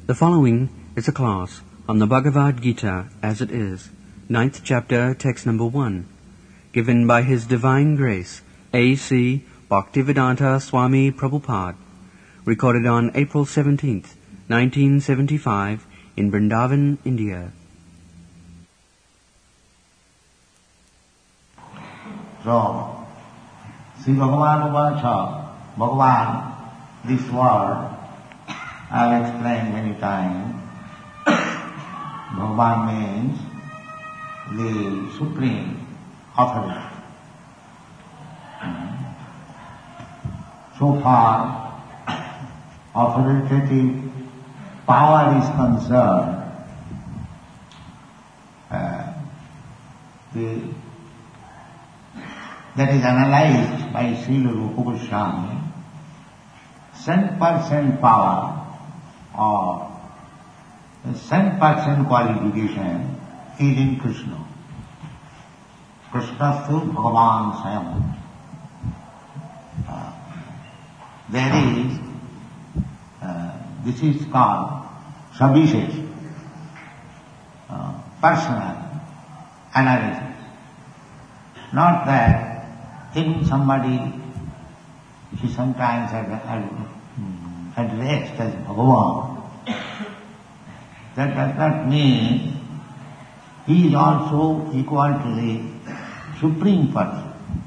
The following is a class on the Bhagavad Gita as it is, 9th chapter, text number 1, given by His Divine Grace, A.C. Bhaktivedanta Swami Prabhupada, recorded on April 17th, 1975, in Vrindavan, India. So, Sri Bhagavan Vacha, Bhagavan, this word, I have explained many times. Bhagavan means the supreme authority. So far, authoritative power is concerned, that is analyzed by Srila Rupa Goswami. 100% power or 100% qualification is in Krishna. Krishnastu Bhagavan Swayam. There is, this is called Savishesh, personal analysis. Not that even somebody, he sometimes addressed as Bhagavan, that does not mean he is also equal to the Supreme Person.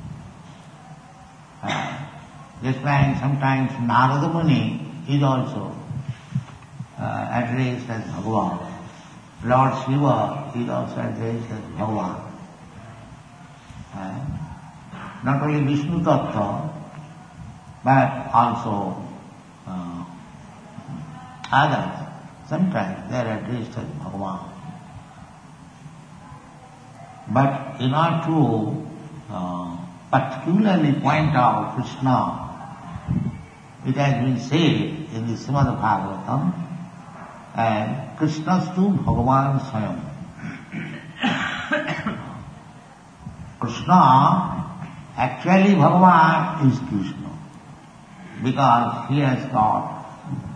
Just like sometimes Narada Muni is also addressed as Bhagavan. Lord Shiva is also addressed as Bhagavan. Not only Vishnu Tattva, but also others. Sometimes they are addressed as Bhagavan. But in order to particularly point out Krishna, it has been said in the Srimad Bhagavatam, and Krishnastu Bhagavan Swayam. Krishna, actually Bhagavan is Krishna, because he has got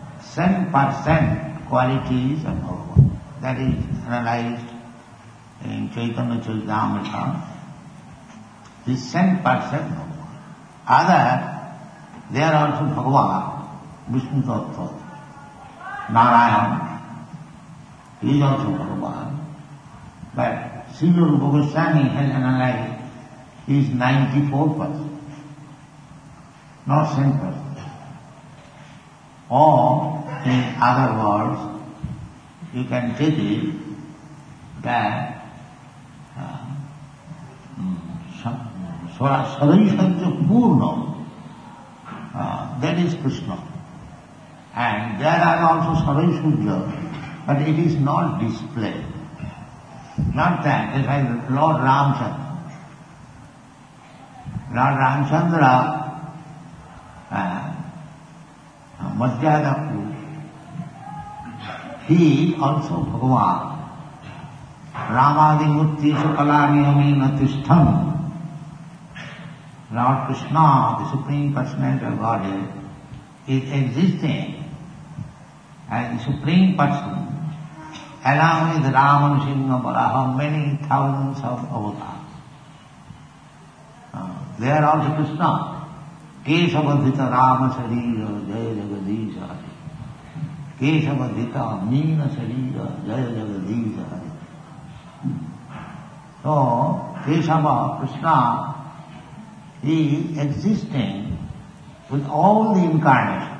100% qualities of Bhagavan. That is analyzed in Chaitanya Charitamrita. He is 100% Bhagavan. Other, they are also Bhagavan, Vishnu Tattva. Narayan, he is also Bhagavan. But Srila Rupa Goswami has analyzed, he is 94%, not 100%. Or, in other words, you can take it that Saraishanja Purna, that is Krishna. And there are also Saraishanja, but it is not displayed. Not that, it's like Lord Ramchandra. Lord Ramchandra, Madhyadapu, he also Bhagavan. Ramadi Murti Sukalani Amina Tishtham. Lord Krishna, the Supreme Personality of Godhead, is existing as the Supreme Person, along with Rama, Nrsimha, Varaha, many thousands of avatars. They are also Krishna. Keshavadhita Rama Sarira, Jaya Jagadisha Hari. Keshavadhita Meena Sarira, Jaya Jagadisha Hari. So, Keshava, Krishna, he is existing with all the incarnation.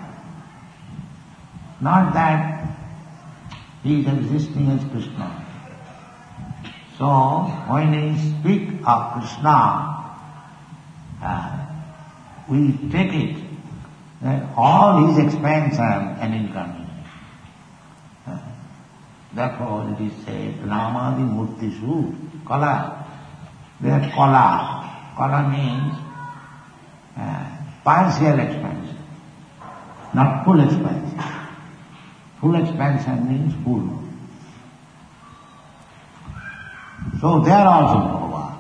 Not that he is existing as Krishna. So, when we speak of Krishna, we take it that all his expansion and incarnation. Therefore it is said, Ramadi Murtishu, Kala. There Kala. Kala means partial expansion, not full expansion. Full expansion means full. So they are also Bhagavan.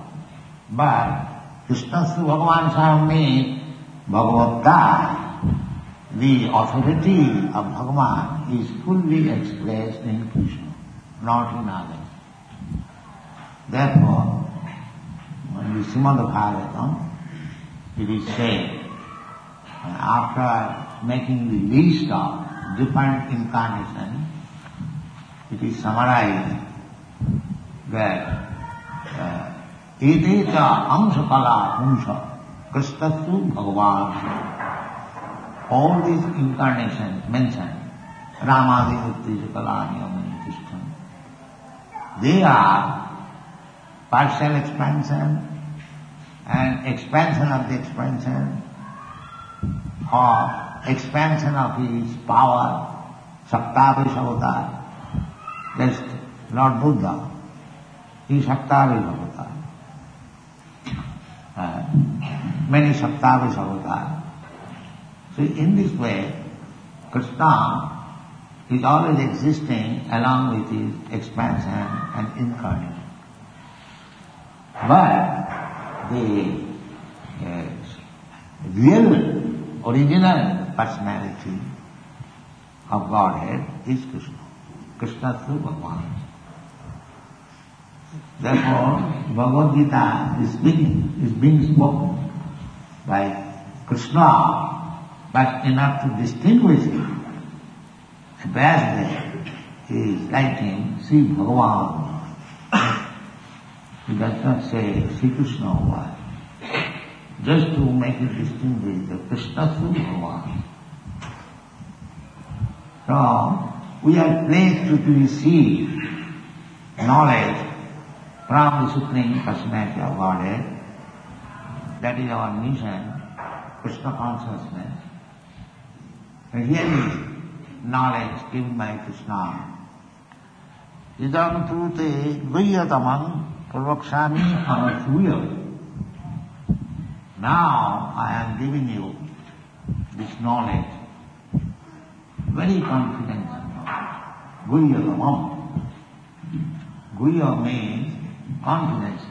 But Krishnastu Bhagavan Swami means Bhagavata. the authority of Bhagavan is fully expressed in Krishna, not in others. Therefore, in the Srimad Bhagavatam, it is said, after making the list of different incarnations, it is summarized that Eteta Amsakala Punsha Kristastu Bhagavan. All these incarnations mentioned, Ramadi Uttija Kalani Krishna, they are partial expansion and expansion of the expansion, or expansion of his power, Saptavish Avatar. That's Lord Buddha, he is Saptavish Avatar. Many Saptavish Avatar. So in this way, Krishna is always existing along with his expansion and incarnation. But the real, original personality of Godhead is Krishna. Krishna through Bhagavan. Therefore, Bhagavad Gita is being spoken by Krishna, but enough to distinguish it. Vyasdev is writing Sri Bhagavan. He does not say Sri Krishna why. Just to make it distinguish the Krishna through Bhagavan. So, we are placed to receive knowledge from the Supreme Personality of Godhead. That is our mission, Krishna consciousness. And here is knowledge given by Krishna. Idam tu te guhyatamam pravakshami anasuya. Now I am giving you this knowledge, very confident knowledge. Guhyatamam. Guhya means confidence.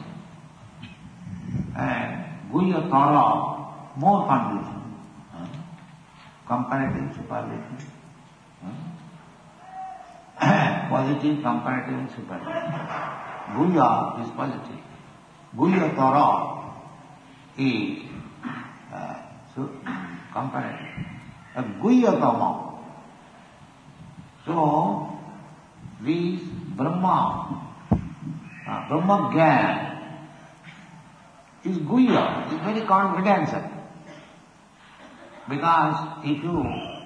And guhyatara, more confidence. Comparative superlative. Positive, comparative, superlative. Guhya is positive. Guhyatara is comparative. Guhyatama. So, this Brahma Gyan is Guhya, is very confidential. Because if you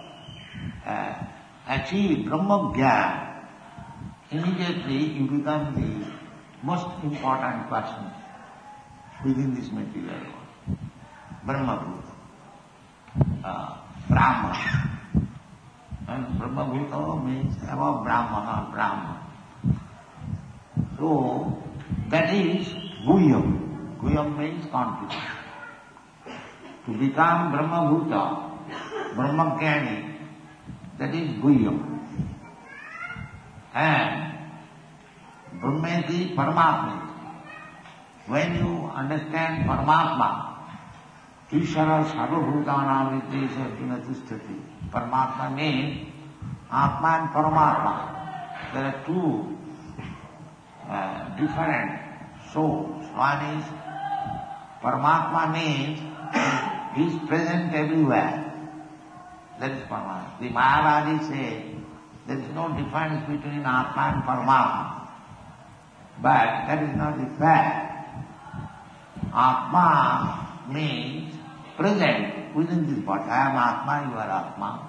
achieve Brahma Gyan, immediately you become the most important person within this material world. Brahma Bhuta, Brahma. And Brahma Bhuta means above Brahmana, Brahma. So, that is Guhyam. Guhyam means confidence. To become Brahma Bhuta, Brahma Jnani, that is Guhyam. And Brahmeti Paramatma. When you understand Paramatma, Ishara Sarvabhutanam Viddesha Vinatistati. Paramatma means Atma and Paramatma. There are two different souls. One is Paramatma means he is present everywhere. That is Paramatma. The Mayavadi say there is no difference between Atma and Paramatma. But that is not the fact. Atma means present within this body. I am Atma, you are Atma.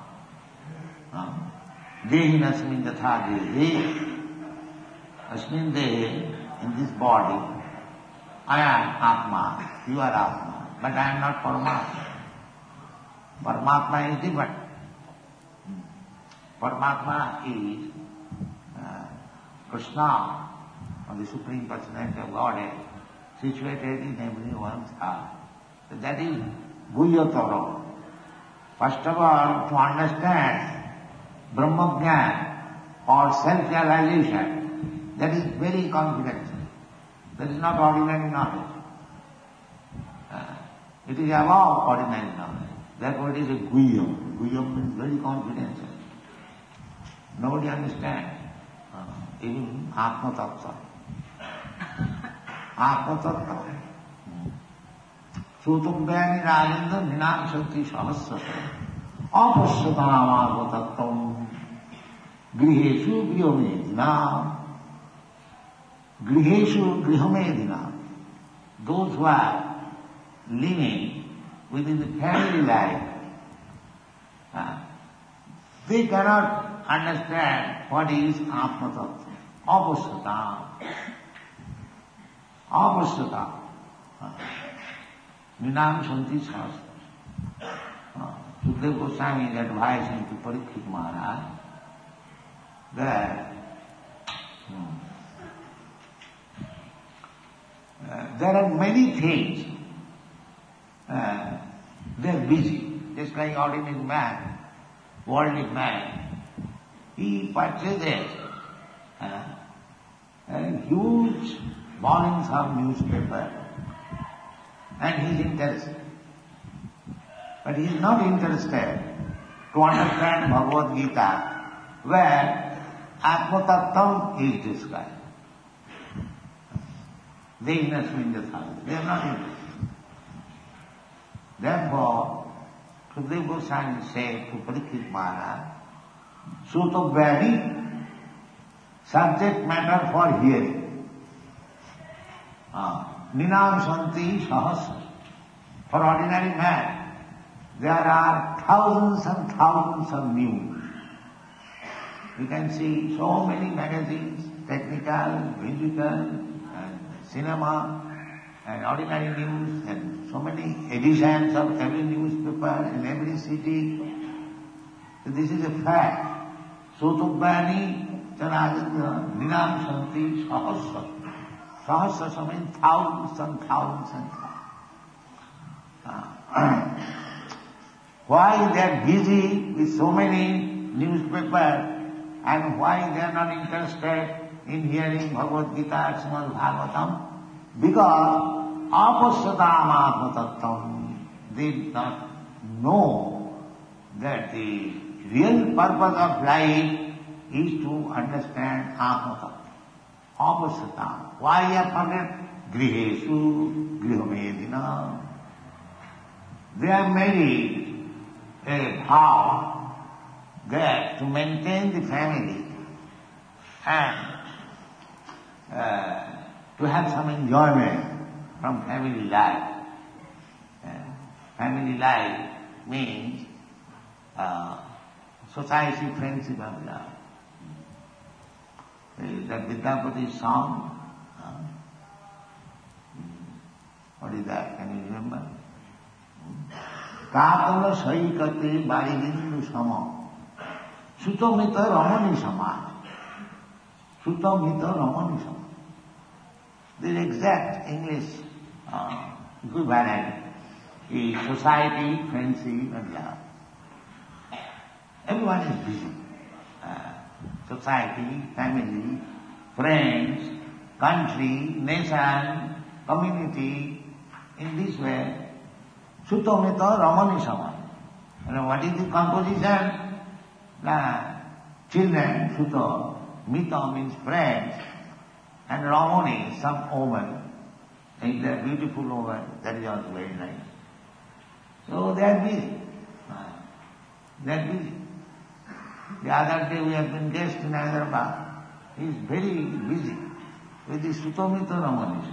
Dehi nasmin tatha dehi. Asmin dehi, in this body, I am Atma, you are Atma. But I am not Paramatma. Paramatma is different. Paramatma is Krishna, or the Supreme Personality of Godhead, situated in everyone's heart. So that is Guhyatara. First of all, to understand Brahma Jnana or self-realization, that is very confidential. That is not ordinary knowledge. It is above ordinary knowledge. Therefore it is a Guhyam. Guhyam means very confidential. Nobody understands. Even Atma Tattva. Atma Tattva. Sutukdhyani Rajendra Ninam Shakti Sahasrata Apasyatam Atma Tattvam Griheshu Grihomedina. Griheshu Grihomedina. Those who are living within the family life, they cannot understand what is Atma Tattva. Apasyatam. Apasyatam. Ninam Shanti Sahasrata. Sukadeva Goswami is advising to Parikshit Maharaj that there are many things. They are busy, just like ordinary man, worldly man. He purchases huge volumes of newspaper, and he is interested. But he is not interested to understand Bhagavad Gita, where Atma Tattvam is described. They invest in the thousands. They are not interested. Therefore, Sukadeva Goswami said to Parikshit Maharaj, Sutokdhyani, subject matter for hearing. Ninam Shanti Sahasrata. For ordinary man, there are thousands and thousands of news. You can see so many magazines, technical, musical, and cinema, and ordinary news, and so many editions of every newspaper in every city. So this is a fact. Sutokdhyani Chanajendra Ninam Shanti Sahasrata. Sahasrata means thousands and thousands and thousands. Why they are busy with so many newspapers, and why they are not interested in hearing Bhagavad Gita, Srimad Bhagavatam? Because Apasyatam Atma Tattvam, they do not know that the real purpose of life is to understand Atma Tattva. Apasyatam. Why you have forget? Griheshu Grihomedina. They have made a vow that to maintain the family and to have some enjoyment from family life. Family life means society, friendship and love. That Vidyapati song, what is that? Can you remember? Katala saikate barigindu sama Sutamita Ramani sama. Sutamita Ramani sama. The exact English equivalent is society, friendship and love. Everyone is busy. Society, family, friends, country, nation, community, in this way. Sutamita Ramani sama. And what is the composition? Children, Sutta, Mita means friends, and Ramani, some woman. If they are beautiful woman, that is also very nice. So they are busy. They are busy. The other day we have been guest in Hyderabad. He is very busy with the Sutamita Ramani.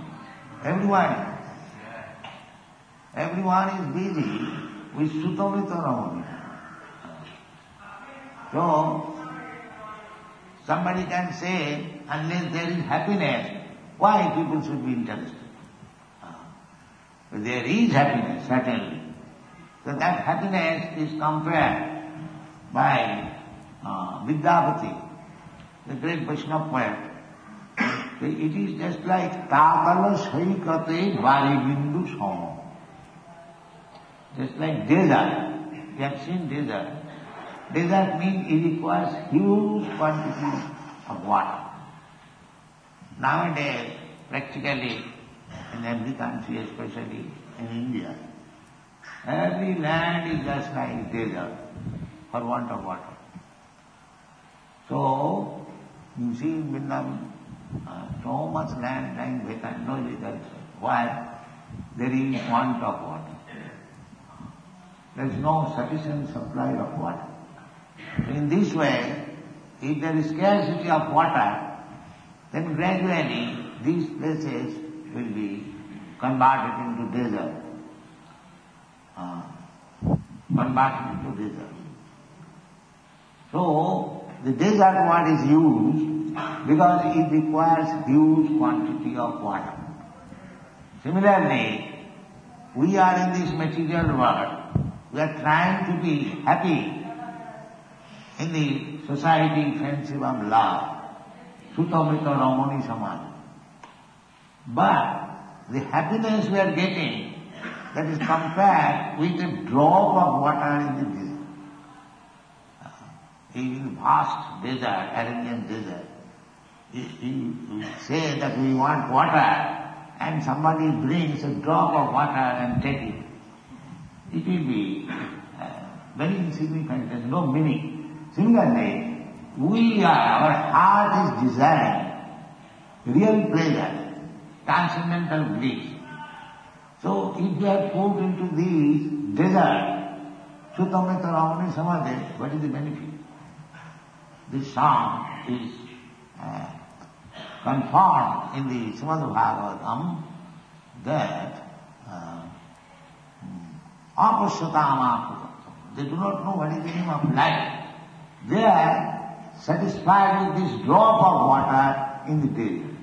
Everyone is busy with Sutamita Ramani. So, somebody can say, unless there is happiness, why people should be interested? There is happiness, certainly. So that happiness is compared by Vidyapati, the great Vaishnava poet. It is just like Tatala Saikate Varibindu Sama. Just like desert. You have seen desert. Desert means it requires huge quantity of water. Nowadays, practically, in every country, especially in India, Every land is just like desert for want of water. So, you see in Vrindavan, so much land lying vacant, no agriculture. Why? There is want of water. There is no sufficient supply of water. In this way, if there is scarcity of water, then gradually these places will be converted into desert. So, the desert word is used because it requires huge quantity of water. Similarly, we are in this material world. We are trying to be happy in the society friendship of love. Sutamrita Ramani Samana. But the happiness we are getting, that is compared with a drop of water in the desert. In vast desert, Arabian desert, you say that we want water and somebody brings a drop of water and take it. It will be very insignificant, there is no meaning. Similarly, our heart is desiring real pleasure, transcendental bliss. So if we are put into this desert, Sutamrita Ramani Samadhi, what is the benefit? This song is confirmed in the Srimad Bhagavatam that Apasyatam. They do not know what is the meaning of life. They are satisfied with this drop of water in the desert.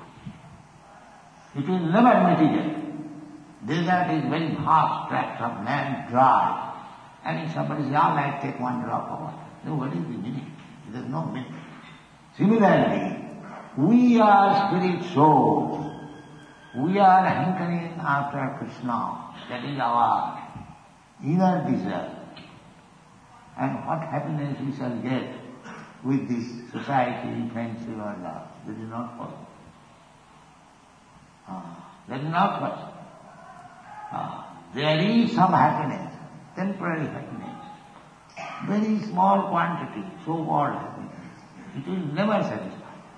It will never mitigate. Desert is very vast tract of land, dry. And if somebody says, all right, take one drop of water. Then what is the meaning? There is no meaning. Similarly, we are spirit souls. We are hankering after Krishna. That is our inner desire. And what happiness we shall get with this society, friendship or love? That is not possible. That is not possible. There is some happiness, temporary happiness, very small quantity, so-called happiness. It will never satisfy.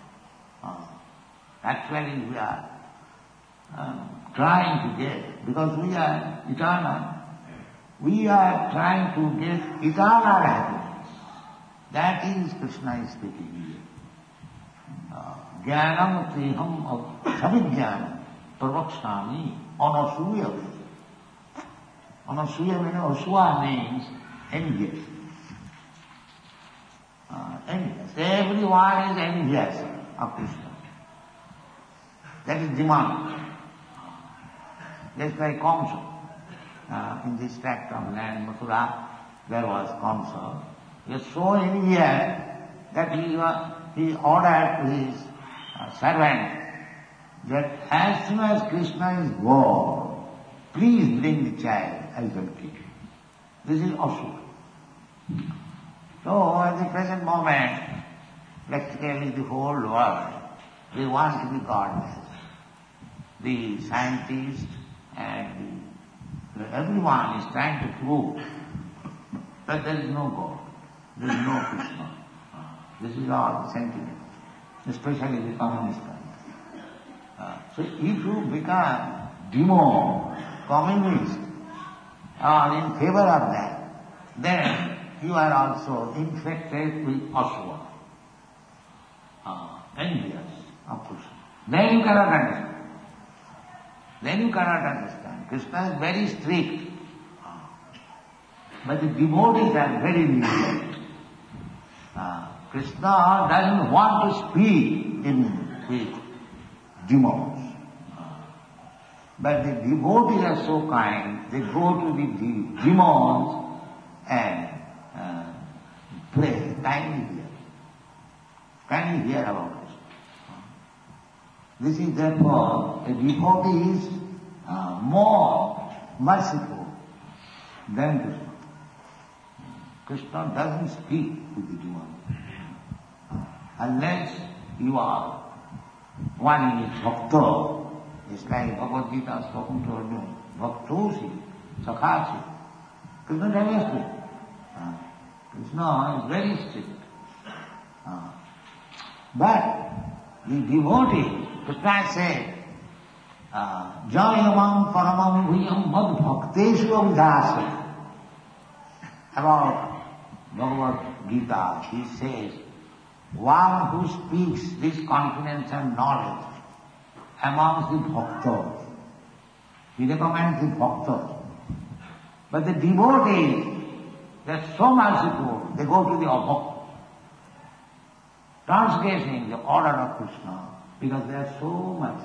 Actually we are trying to get, because we are eternal, we are trying to get eternal happiness. That is Krishna is speaking here. Jnanam triham sabhijnanam pravakshami anasuya. Anasuya means, asua means envious. Envious. Everyone is envious of Krishna. That is demand. Just like Kamsa. In this tract of land, Mathura, there was Kamsa. He was so envious that he ordered to his servant that as soon as Krishna is born, please bring the child, I will kill him. This is Asura. So at the present moment, practically the whole world, they want to be godless. The scientists and everyone is trying to prove that there is no God, there is no Krishna. This is all the sentiment, especially the communist country. So if you become demo, communist, or in favor of that, then you are also infected with asura, envious of Krishna. Then you cannot understand. Krishna is very strict, but the devotees are very lenient. Krishna doesn't want to speak with demons. But the devotees are so kind, they go to the demons and pray, kindly hear about us. This is therefore, a devotee is more merciful than Krishna. Krishna doesn't speak to the demons. Unless you are one is bhakta, it's like Bhagavad Gita spoken to Arjuna, bhaktosi Sakhachi. Krishna is very strict. Krishna is very strict. But the devotee, Krishna said, Jayamam paramam bhuyam mad bhakteshu abhidhasa. About Bhagavad Gita, he says, one who speaks this confidence and knowledge amongst the bhaktas, he recommends the bhaktas. But the devotees, they are so merciful, they go to the abhakta, transgressing the order of Krishna, because they are so merciful.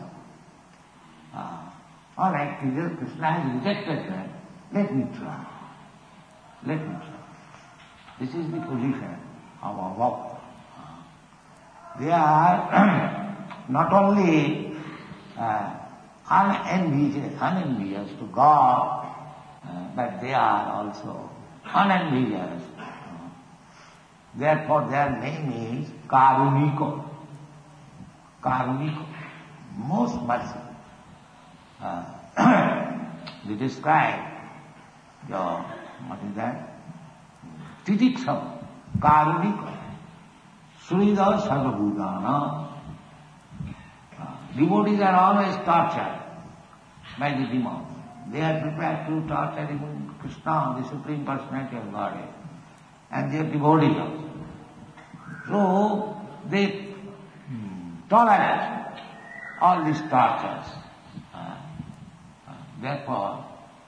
All right, Krishna has rejected them, let me try. Let me try. This is the position of our bhakta. They are not only unenvious to God, but they are also unenvious. Therefore their name is Karuniko. Karuniko, most merciful. They describe what is that? Titiksam, Karuniko, Surida Sarvabhutana. Devotees are always tortured by the demons. They are prepared to torture even Krishna, the Supreme Personality of Godhead, and they are devotees also. So they tolerate all these tortures. Therefore,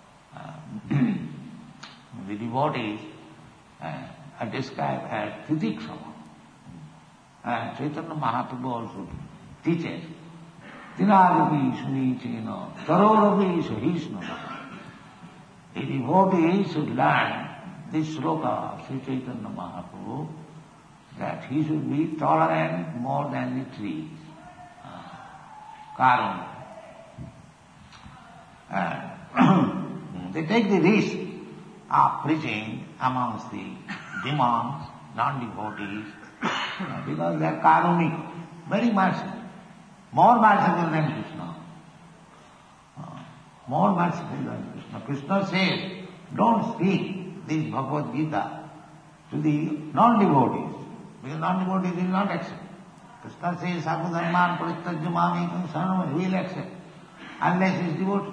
the devotees are described as Titiksama. And Chaitanya Mahaprabhu also teaches, Tinarupi Sunichino, Tarorupi Sahisno. The devotee should learn this sloka of Sri Chaitanya Mahaprabhu, that he should be tolerant more than the trees. Karma. They take the risk of preaching amongst the demons, non-devotees, because they are karmic, very merciful, more merciful than Krishna. More merciful than Krishna. Krishna says, don't speak this Bhagavad Gita to the non-devotees, because non-devotees will not accept. Krishna says, Sakudharman Paritajyamami Sanam, he will accept, unless he is devotee.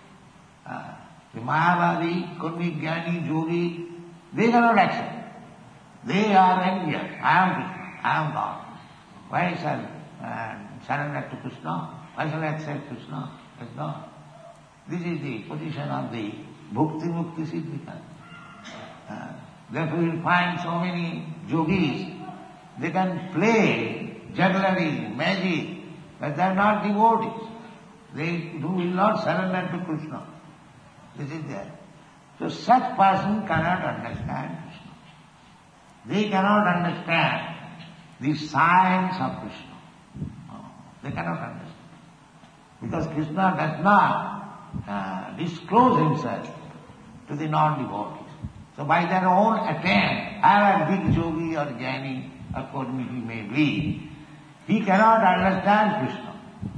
The Mayavadi, Karmik, Jnani, Yogi, they cannot accept. They are envious. I am Krishna, I am God. Why shall I surrender to Krishna? Why shall I accept Krishna as God? This is the position of the Bhukti Mukti Siddhika. Therefore you will find so many yogis, they can play jugglery, magic, but they are not devotees. They will not surrender to Krishna. This is there. So such person cannot understand Krishna. They cannot understand the science of Krishna. They cannot understand. Because Krishna does not disclose himself to the non-devotees. So by their own attempt, however big yogi or jnani or Karmi he may be, he cannot understand Krishna.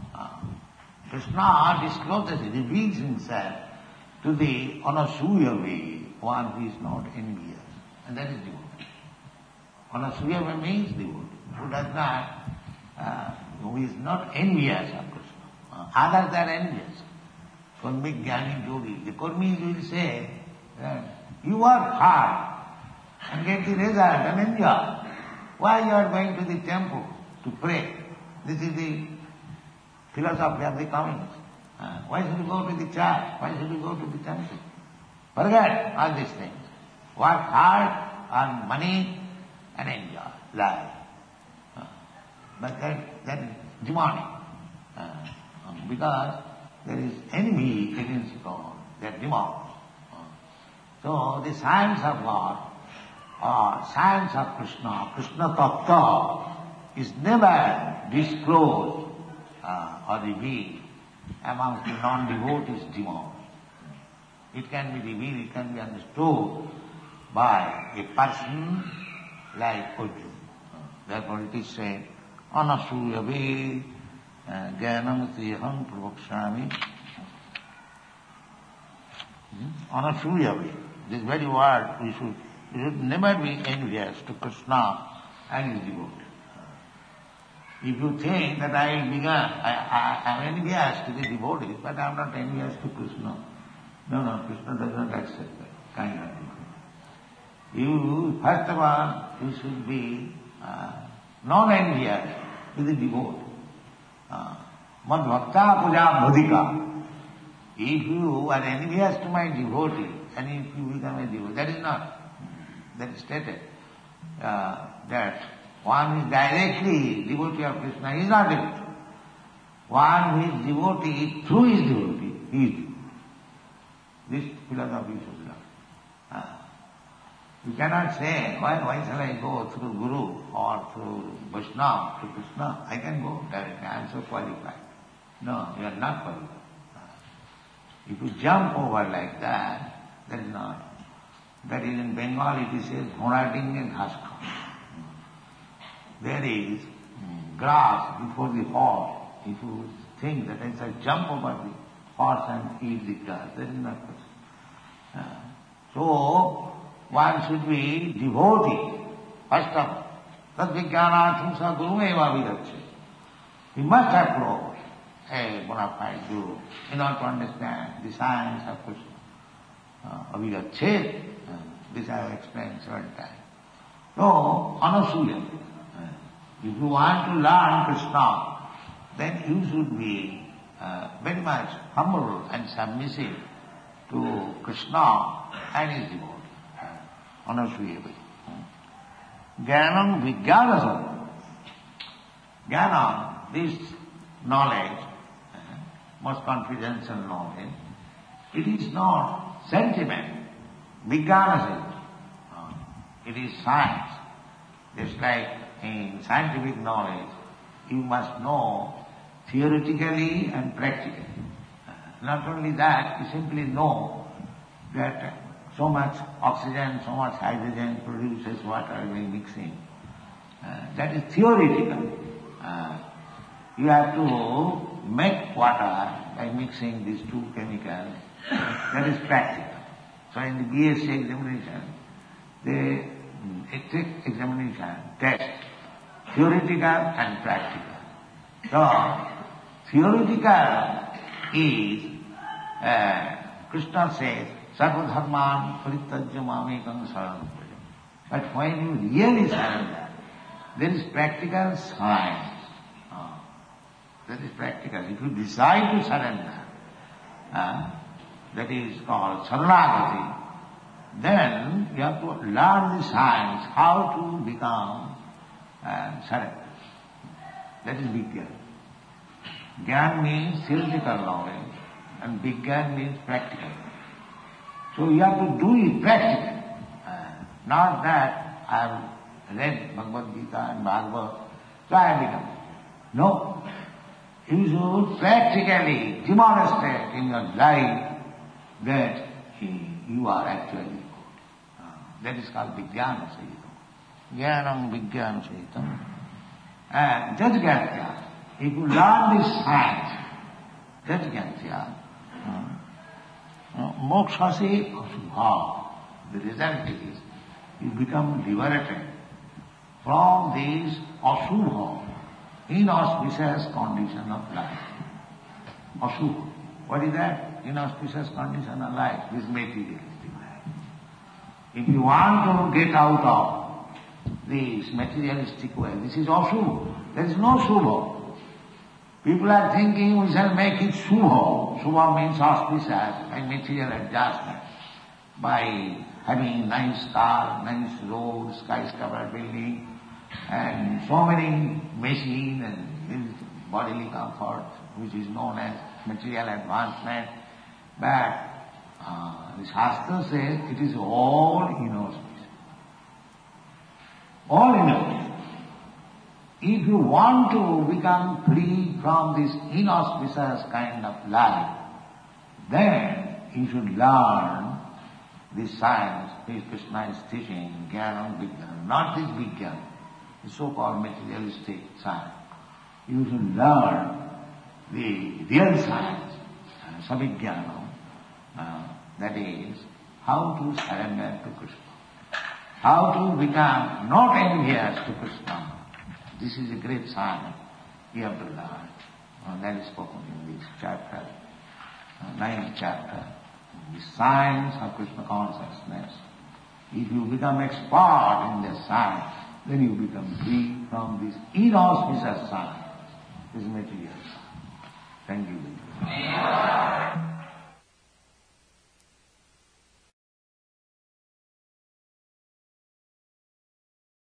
Krishna discloses, reveals himself to the Anasuya way, one who is not envious. And that is devotee. Anasuya way means devotee, who does not, who is not envious of Krishna. Others are envious. Karmik, jnani, yogi. The Karmis will say that you work hard and get the result and enjoy. Why you are going to the temple to pray? This is the philosophy of the communists. Why should you go to the church? Why should you go to the temple? Forget all these things. Work hard, earn money, and enjoy life. But that is demonic. Because there is enemy against God. They are demons. So the science of God, or science of Krishna, Krishna Tattva, is never disclosed or revealed amongst the non-devotees demons. It can be revealed, it can be understood by a person like Arjuna. Therefore it is said, Anasuyave jnanam tiham pravakshami. Anasuyavi. This very word we should never be envious to Krishna and his devotee. If you think that I am envious to the devotees, but I am not envious to Krishna. No, Krishna does not accept that kind of thing. You, first of all, you should be non-envious to the devotee. Mad bhakta puja bodhika. If you are envious to my devotee, and if you become a devotee, that is not. That is stated that one who is directly devotee of Krishna is not devotee. One who is devotee through his devotee, he is devotee. This philosophy should learn. You cannot say, why shall I go through Guru or through Vaishnava to Krishna? I can go directly, I am so qualified. No, you are not qualified. If you jump over like that, that is not. That is in Bengal it is says, Horading and Haska. There is grass before the horse. If you think that I shall jump over the horse and eat the grass, that is not possible. So, one should be devotee, first of all. Tad vijnanartham sa guru eva vidacche. He must approach a bona fide guru in order to understand the science of Krishna. Avidacche, this I have explained several times. So, anasuya. If you want to learn Krishna, then you should be very much humble and submissive to Krishna and his devotee. Anasuya. Jnanam vijnanasam. Jnana, this knowledge, most confidential knowledge, it is not sentiment. Vijnanasam. It is science. Just like in scientific knowledge, you must know theoretically and practically. Not only that, you simply know that so much oxygen, so much hydrogen produces water by mixing. That is theoretical. You have to make water by mixing these two chemicals. That is practical. So in the BSc examination, the examination test theoretical and practical. So, theoretical is, Krishna says, Sarva dharman parityajya mamekam saranam praja. But when you really surrender, there is practical science. That is practical. If you decide to surrender, that is called saranagati, then you have to learn the science, how to become surrender. That is Vigyan. Gyan means theoretical knowledge and Vigyan means practical. So you have to do it practically. Not that I have read Bhagavad Gita and Bhagavad, so I have become. No. You should practically demonstrate in your life that you are actually good. That is called Vijnana Sahitam. Jnanam Vijnana Sahitam. And Jajgatya, if you learn this science, Jajgatya, mokshasi asubha, the result is you become liberated from this asubha, inauspicious condition of life. Asubha. What is that? Inauspicious condition of life, this materialistic life. If you want to get out of this materialistic way, this is asubha. There is no subha. People are thinking we shall make it subha. Subha means auspicious by material adjustment, by having nice car, nice road, skyscraper building, and so many machine and bodily comfort, which is known as material advancement. But the Shastra says it is all inauspicious. All inauspicious. If you want to become free from this inauspicious kind of life, then you should learn this science which Krishna is teaching, Jnanam Vijnana, not this Vijnana, the so-called materialistic science. You should learn the real science, Savijnana, That is, how to surrender to Krishna. How to become not envious to Krishna. This is a great sign you have to learn. That is spoken in this chapter, 9th chapter. The signs of Krishna consciousness. If you become expert in the signs, then you become free from this inauspicious sign, this material sign. Thank you.